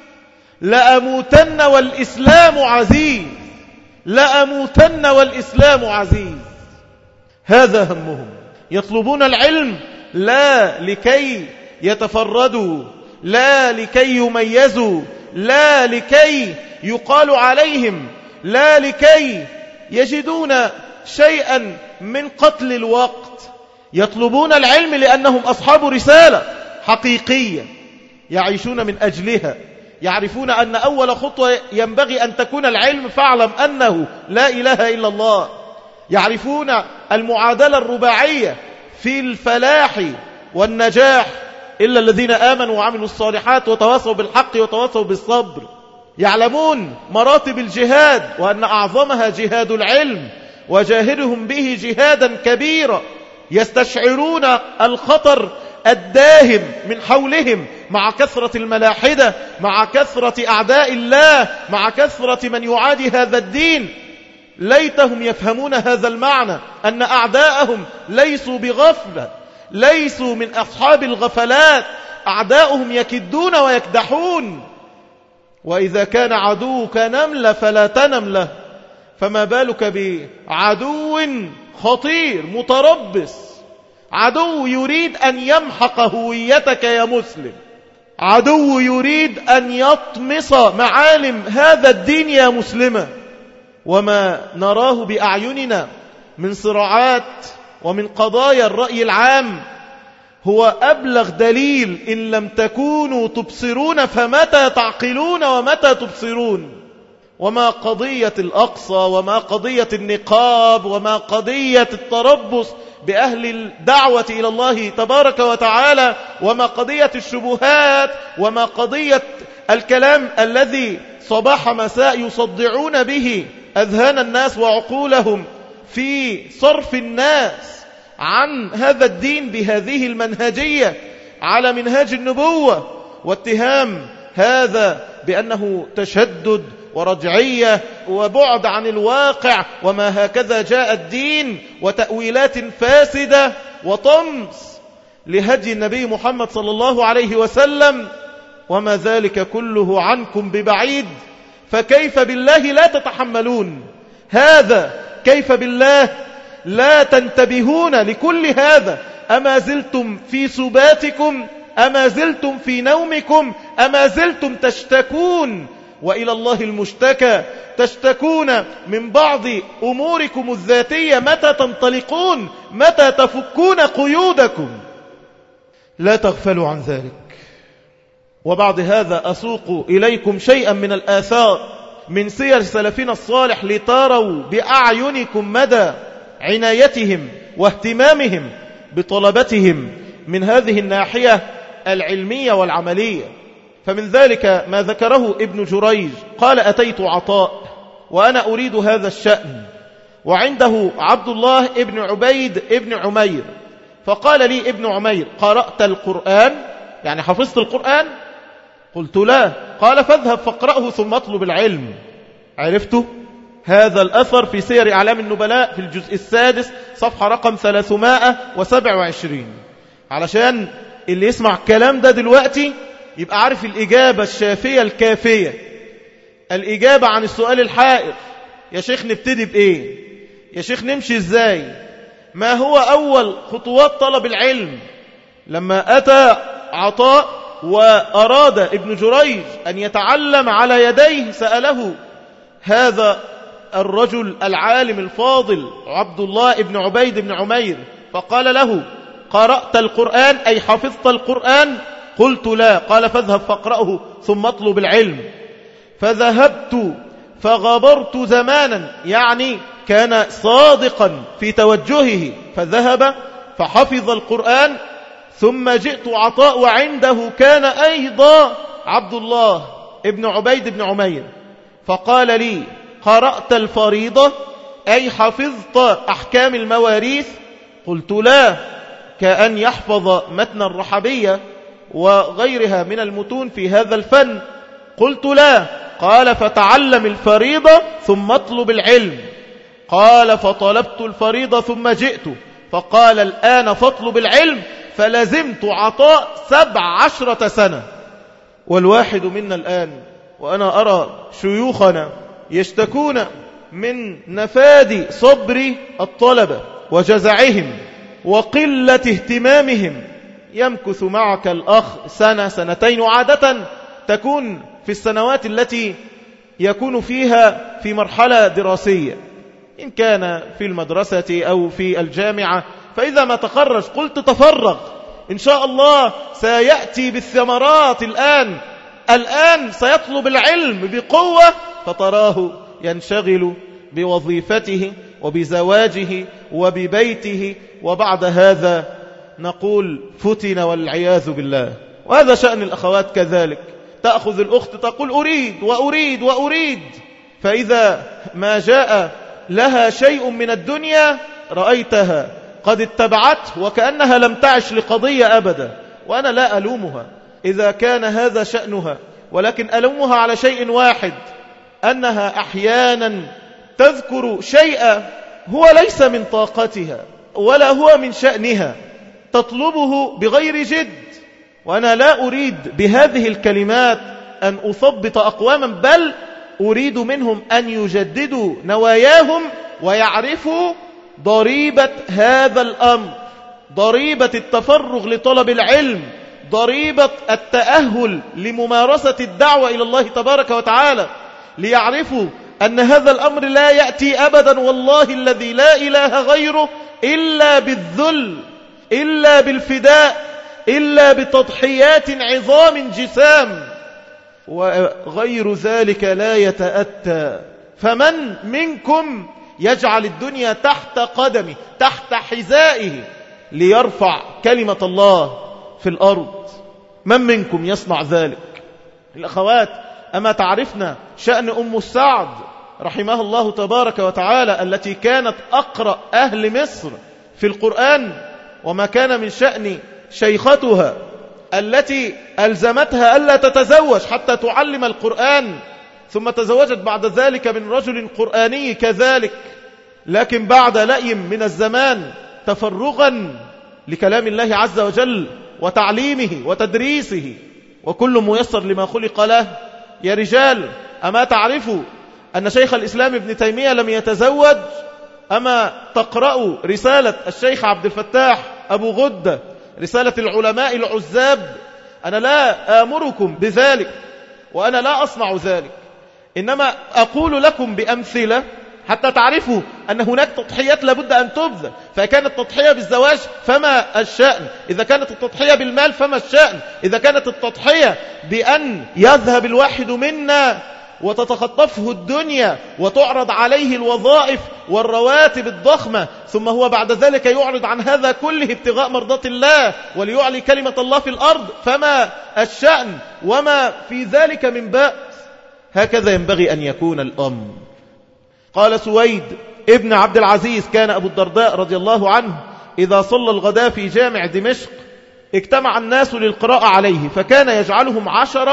لأموتن والإسلام عزيز، لأموتن والإسلام عزيز. هذا همهم. يطلبون العلم لا لكي يتفردوا، لا لكي يميزوا، لا لكي يقال عليهم، لا لكي يجدون شيئا من قتل الوقت، يطلبون العلم لأنهم أصحاب رسالة حقيقية يعيشون من أجلها، يعرفون أن أول خطوة ينبغي أن تكون العلم، فاعلم أنه لا إله إلا الله. يعرفون المعادلة الرباعية في الفلاح والنجاح، إلا الذين آمنوا وعملوا الصالحات وتواصوا بالحق وتواصوا بالصبر. يعلمون مراتب الجهاد وأن أعظمها جهاد العلم، وجاهدهم به جهادا كبيرا. يستشعرون الخطر الداهم من حولهم، مع كثرة الملاحدة، مع كثرة أعداء الله، مع كثرة من يعادي هذا الدين. ليتهم يفهمون هذا المعنى، أن أعداءهم ليسوا بغفلة، ليسوا من أصحاب الغفلات، أعداؤهم يكدون ويكدحون. وإذا كان عدوك نملة فلا تنم له، فما بالك بعدو خطير متربص، عدو يريد أن يمحق هويتك يا مسلم، عدو يريد أن يطمس معالم هذا الدين يا مسلمة. وما نراه بأعيننا من صراعات ومن قضايا الرأي العام هو أبلغ دليل إن لم تكونوا تبصرون فمتى تعقلون ومتى تبصرون. وما قضية الأقصى، وما قضية النقاب، وما قضية التربص بأهل الدعوة إلى الله تبارك وتعالى، وما قضية الشبهات، وما قضية الكلام الذي صباح مساء يصدعون به أذهان الناس وعقولهم في صرف الناس عن هذا الدين بهذه المنهجية على منهاج النبوة، واتهام هذا بأنه تشدد ورجعية وبعد عن الواقع، وما هكذا جاء الدين، وتأويلات فاسدة وطمس لهدي النبي محمد صلى الله عليه وسلم. وما ذلك كله عنكم ببعيد، فكيف بالله لا تتحملون هذا؟ كيف بالله لا تنتبهون لكل هذا؟ أما زلتم في سباتكم؟ أما زلتم في نومكم؟ أما زلتم تشتكون وإلى الله المشتكى، تشتكون من بعض أموركم الذاتية؟ متى تنطلقون؟ متى تفكون قيودكم؟ لا تغفلوا عن ذلك. وبعد هذا أسوق إليكم شيئا من الآثار من سير سلفنا الصالح لتروا بأعينكم مدى عنايتهم واهتمامهم بطلبتهم من هذه الناحية العلمية والعملية. فمن ذلك ما ذكره ابن جريج قال: أتيت عطاء وأنا أريد هذا الشأن، وعنده عبد الله ابن عبيد ابن عمير، فقال لي ابن عمير: قرأت القرآن؟ يعني حفظت القرآن؟ قلت: لا. قال: فاذهب فاقرأه ثم اطلب العلم. عرفته؟ هذا الأثر في سير أعلام النبلاء في الجزء السادس صفحة رقم 327، علشان اللي يسمع الكلام ده دلوقتي يبقى عارف الإجابة الشافية الكافية، الإجابة عن السؤال الحائر. يا شيخ نبتدي بإيه؟ يا شيخ نمشي إزاي؟ ما هو أول خطوات طلب العلم؟ لما أتى عطاء وأراد ابن جريج أن يتعلم على يديه سأله هذا الرجل العالم الفاضل عبد الله ابن عبيد بن عمير، فقال له: قرأت القرآن أي حفظت القرآن؟ قلت: لا. قال: فاذهب فاقرأه ثم اطلب العلم. فذهبت فغبرت زمانا، يعني كان صادقا في توجهه، فذهب فحفظ القرآن. ثم جئت عطاء وعنده كان أيضا عبد الله ابن عبيد بن عمير، فقال لي: قرأت الفريضة أي حفظت أحكام المواريث؟ قلت: لا. كأن يحفظ متن الرحبية وغيرها من المتون في هذا الفن. قلت: لا. قال: فتعلم الفريضة ثم اطلب العلم. قال: فطلبت الفريضة ثم جئت، فقال: الآن فاطلب العلم. فلزمت عطاء 17 سنة. والواحد منا الآن وأنا أرى شيوخنا يشتكون من نفاد صبر الطلبة وجزعهم وقلة اهتمامهم. يمكث معك الأخ سنة سنتين، وعادة تكون في السنوات التي يكون فيها في مرحلة دراسية، إن كان في المدرسة أو في الجامعة، فإذا ما تخرج قلت تفرغ، إن شاء الله سيأتي بالثمرات. الآن سيطلب العلم بقوة، فتراه ينشغل بوظيفته وبزواجه وببيته، وبعد هذا نقول فتن والعياذ بالله. وهذا شأن الأخوات كذلك، تأخذ الأخت تقول أريد وأريد وأريد، فإذا ما جاء لها شيء من الدنيا رأيتها قد اتبعته وكأنها لم تعش لقضية أبدا. وأنا لا ألومها إذا كان هذا شأنها، ولكن ألومها على شيء واحد، أنها أحيانا تذكر شيئا هو ليس من طاقتها ولا هو من شأنها، تطلبه بغير جد. وأنا لا أريد بهذه الكلمات أن أثبط أقواما، بل أريد منهم أن يجددوا نواياهم ويعرفوا ضريبة هذا الأمر، ضريبة التفرغ لطلب العلم، ضريبة التأهل لممارسة الدعوة إلى الله تبارك وتعالى، ليعرفوا أن هذا الأمر لا يأتي أبدا والله الذي لا إله غيره إلا بالذل، إلا بالفداء، إلا بتضحيات عظام جسام، وغير ذلك لا يتأتى. فمن منكم يجعل الدنيا تحت قدمه، تحت حذائه، ليرفع كلمة الله في الأرض؟ من منكم يصنع ذلك؟ الأخوات، أما تعرفنا شأن أم السعد رحمها الله تبارك وتعالى، التي كانت أقرأ أهل مصر في القرآن، وما كان من شأن شيختها التي ألزمتها ألا تتزوج حتى تعلم القرآن، ثم تزوجت بعد ذلك من رجل قرآني كذلك، لكن بعد لئيم من الزمان تفرغا لكلام الله عز وجل وتعليمه وتدريسه، وكل ميسر لما خلق له. يا رجال، أما تعرفوا أن شيخ الإسلام ابن تيمية لم يتزوج؟ أما تقرأوا رسالة الشيخ عبد الفتاح أبو غدة، رسالة العلماء العزاب؟ أنا لا آمركم بذلك وأنا لا أصنع ذلك، إنما أقول لكم بأمثلة حتى تعرفوا أن هناك تضحيات لابد أن تبذل. فكانت التضحية بالزواج فما الشأن، إذا كانت التضحية بالمال فما الشأن، إذا كانت التضحية بأن يذهب الواحد منا وتتخطفه الدنيا وتعرض عليه الوظائف والرواتب الضخمة، ثم هو بعد ذلك يعرض عن هذا كله ابتغاء مرضات الله وليعلي كلمة الله في الأرض، فما الشأن وما في ذلك من بأس؟ هكذا ينبغي أن يكون الأمر. قال سويد ابن عبد العزيز: كان أبو الدرداء رضي الله عنه إذا صلى الغداء في جامع دمشق اجتمع الناس للقراءة عليه، فكان يجعلهم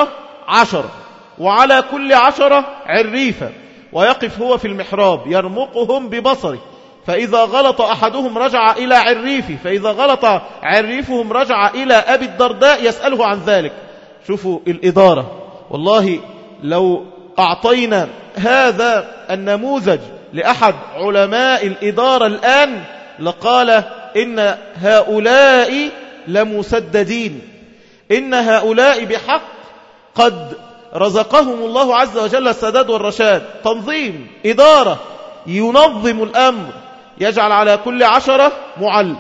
10 وعلى كل 10 عريفة، ويقف هو في المحراب يرمقهم ببصره، فإذا غلط أحدهم رجع إلى عريفه، فإذا غلط عريفهم رجع إلى أبي الدرداء يسأله عن ذلك. شوفوا الإدارة، والله لو أعطينا هذا النموذج لأحد علماء الإدارة الآن لقال إن هؤلاء لمسددين، إن هؤلاء بحق قد رزقهم الله عز وجل السداد والرشاد. تنظيم، إدارة، ينظم الأمر، يجعل على كل 10 معلم،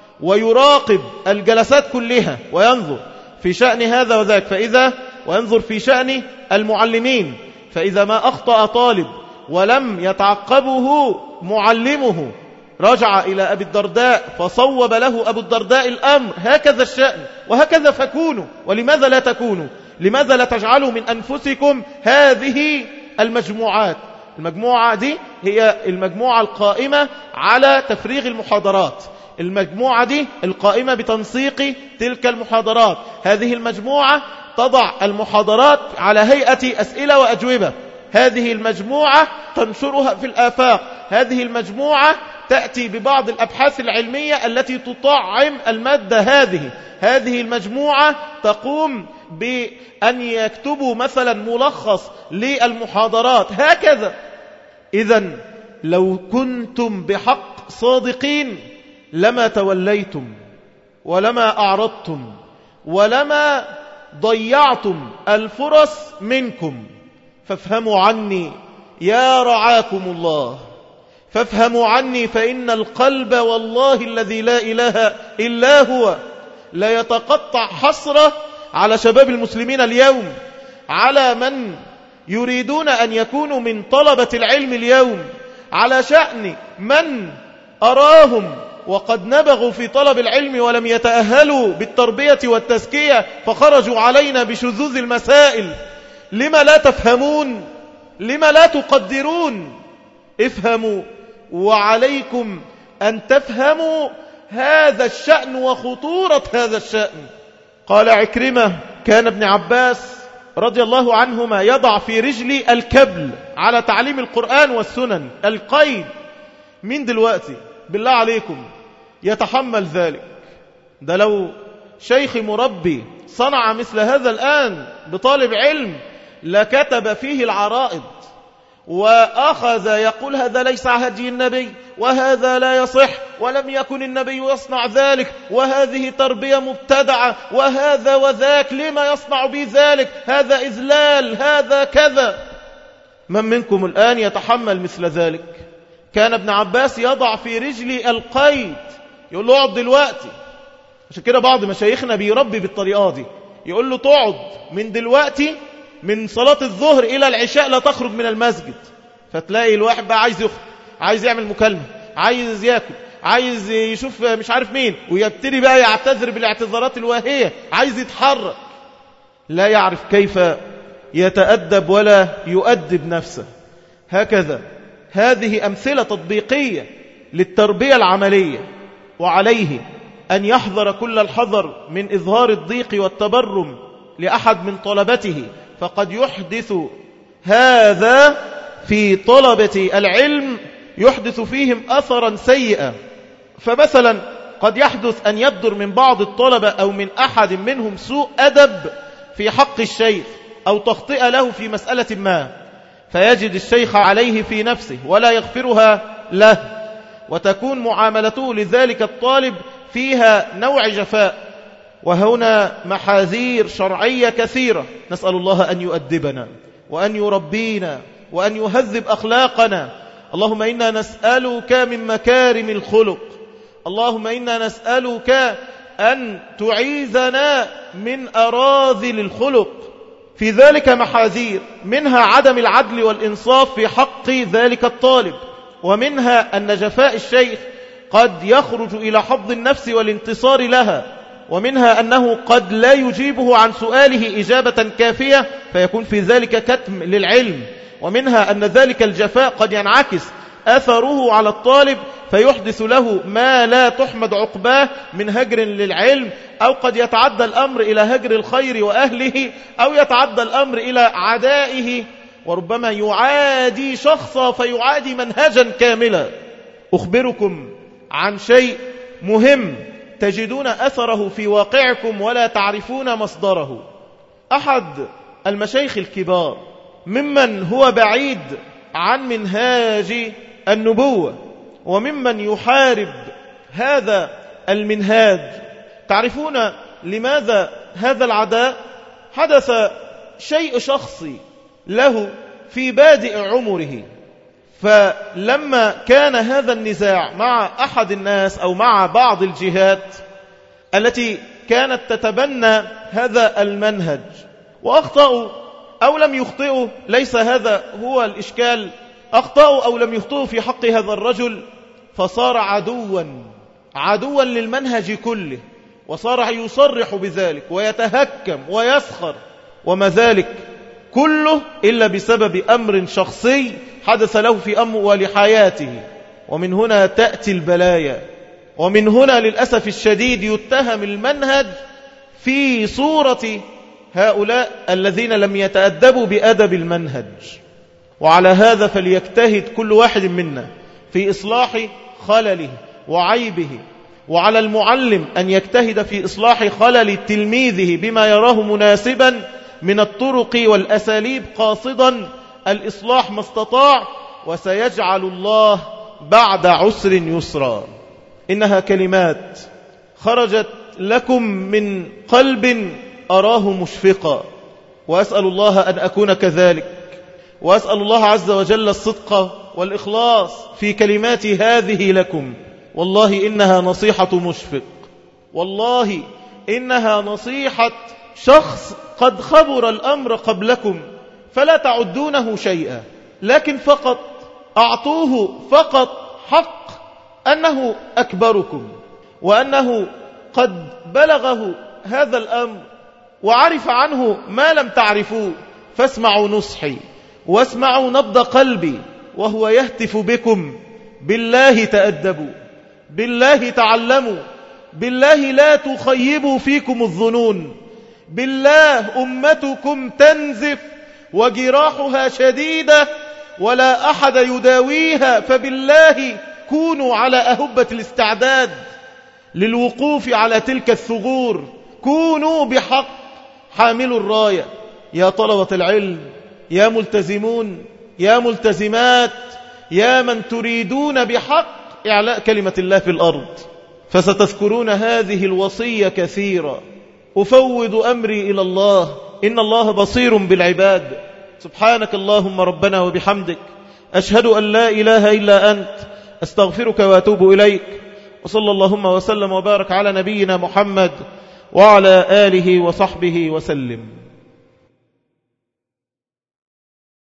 ويراقب الجلسات كلها وينظر في شأن هذا وذاك، وينظر في شأن المعلمين، فإذا ما أخطأ طالب ولم يتعقبه معلمه رجع إلى أبي الدرداء فصوب له أبو الدرداء الأمر. هكذا الشأن، وهكذا فكونوا. ولماذا لا تكونوا؟ لماذا لا تجعلوا من أنفسكم هذه المجموعات؟ المجموعة دي هي المجموعة القائمة على تفريغ المحاضرات، المجموعة دي القائمة بتنسيق تلك المحاضرات، هذه المجموعة تضع المحاضرات على هيئة أسئلة وأجوبة، هذه المجموعة تنشرها في الآفاق، هذه المجموعة تأتي ببعض الأبحاث العلمية التي تطعم المادة هذه المجموعة تقوم بأن يكتبوا مثلا ملخص للمحاضرات، هكذا. إذن لو كنتم بحق صادقين لما توليتم ولما أعرضتم ولما ضيعتم الفرص منكم. فافهموا عني يا رعاكم الله، فافهموا عني فإن القلب والله الذي لا إله إلا هو لا يتقطع حسرة على شباب المسلمين اليوم، على من يريدون أن يكونوا من طلبة العلم اليوم، على شأن من أراهم وقد نبغوا في طلب العلم ولم يتأهلوا بالتربية والتزكية فخرجوا علينا بشذوذ المسائل. لما لا تفهمون؟ لما لا تقدرون؟ افهموا، وعليكم أن تفهموا هذا الشأن وخطورة هذا الشأن. قال عكرمة: كان ابن عباس رضي الله عنهما يضع في رجلي الكبل على تعليم القرآن والسنن، القيد. مين دلوقتي بالله عليكم يتحمل ذلك؟ ده لو شيخ مربي صنع مثل هذا الآن بطالب علم لكتب فيه العرائض، وأخذ يقول هذا ليس هدي النبي، وهذا لا يصح، ولم يكن النبي يصنع ذلك، وهذه تربية مبتدعة، وهذا وذاك، لما يصنع بي ذلك، هذا إذلال، هذا كذا. من منكم الآن يتحمل مثل ذلك؟ كان ابن عباس يضع في رجلي القيد، يقول له اقعد دلوقتي. عشان كده بعض مشايخنا بيربي بالطريقة دي، يقول له تقعد من دلوقتي من صلاة الظهر إلى العشاء لا تخرج من المسجد. فتلاقي الواحد بقى عايز يخرج، عايز يعمل مكالمة، عايز ياكل، عايز يشوف مش عارف مين، ويبتدي بقى يعتذر بالاعتذارات الواهية، عايز يتحرك، لا يعرف كيف يتأدب ولا يؤدب نفسه. هكذا هذه أمثلة تطبيقية للتربية العملية، وعليه أن يحذر كل الحذر من إظهار الضيق والتبرم لأحد من طلبته، فقد يحدث هذا في طلبة العلم، يحدث فيهم أثرا سيئا. فمثلا قد يحدث أن يبدر من بعض الطلبة أو من أحد منهم سوء أدب في حق الشيخ أو تخطئ له في مسألة ما، فيجد الشيخ عليه في نفسه ولا يغفرها له، وتكون معاملته لذلك الطالب فيها نوع جفاء. وهنا محاذير شرعية كثيرة، نسأل الله أن يؤدبنا وأن يربينا وأن يهذب أخلاقنا. اللهم إنا نسألك من مكارم الخلق، اللهم إنا نسألك أن تعيذنا من أراذل الخلق. في ذلك محاذير، منها عدم العدل والإنصاف في حق ذلك الطالب، ومنها أن جفاء الشيخ قد يخرج إلى حظ النفس والانتصار لها، ومنها أنه قد لا يجيبه عن سؤاله إجابة كافية فيكون في ذلك كتم للعلم، ومنها أن ذلك الجفاء قد ينعكس أثره على الطالب فيحدث له ما لا تحمد عقباه من هجر للعلم، أو قد يتعدى الأمر إلى هجر الخير وأهله، أو يتعدى الأمر إلى عدائه، وربما يعادي شخصا فيعادي منهجا كاملا. أخبركم عن شيء مهم تجدون أثره في واقعكم ولا تعرفون مصدره. أحد المشايخ الكبار ممن هو بعيد عن منهاج النبوة وممن يحارب هذا المنهاج، تعرفون لماذا هذا العداء؟ حدث شيء شخصي له في بادئ عمره، فلما كان هذا النزاع مع أحد الناس أو مع بعض الجهات التي كانت تتبنى هذا المنهج وأخطأوا أو لم يخطئوا، ليس هذا هو الإشكال، أخطأوا أو لم يخطئوا في حق هذا الرجل، فصار عدوا للمنهج كله، وصار يصرح بذلك ويتهكم ويسخر، وما ذلك كله إلا بسبب أمر شخصي حدث له في أموال حياته. ومن هنا تأتي البلايا، ومن هنا للأسف الشديد يتهم المنهج في صورة هؤلاء الذين لم يتأدبوا بأدب المنهج. وعلى هذا فليجتهد كل واحد منا في إصلاح خلله وعيبه، وعلى المعلم أن يجتهد في إصلاح خلل تلميذه بما يراه مناسبا من الطرق والأساليب، قاصدا الإصلاح ما استطاع، وسيجعل الله بعد عسر يسرا. إنها كلمات خرجت لكم من قلب أراه مشفقا، وأسأل الله أن أكون كذلك، وأسأل الله عز وجل الصدق والإخلاص في كلماتي هذه لكم. والله إنها نصيحة مشفق، والله إنها نصيحة شخص قد خبر الأمر قبلكم فلا تعدونه شيئا، لكن فقط أعطوه فقط حق أنه أكبركم، وأنه قد بلغه هذا الأمر وعرف عنه ما لم تعرفوه. فاسمعوا نصحي واسمعوا نبض قلبي وهو يهتف بكم: بالله تأدبوا، بالله تعلموا، بالله لا تخيبوا فيكم الظنون، بالله أمتكم تنزف وجراحها شديدة ولا أحد يداويها، فبالله كونوا على أهبة الاستعداد للوقوف على تلك الثغور، كونوا بحق حاملوا الراية. يا طلبة العلم، يا ملتزمون، يا ملتزمات، يا من تريدون بحق إعلاء كلمة الله في الأرض، فستذكرون هذه الوصية كثيرا. أفوض أمري إلى الله، إن الله بصير بالعباد. سبحانك اللهم ربنا وبحمدك، أشهد أن لا إله إلا أنت، أستغفرك وأتوب إليك. وصلى اللهم وسلم وبارك على نبينا محمد وعلى آله وصحبه وسلم.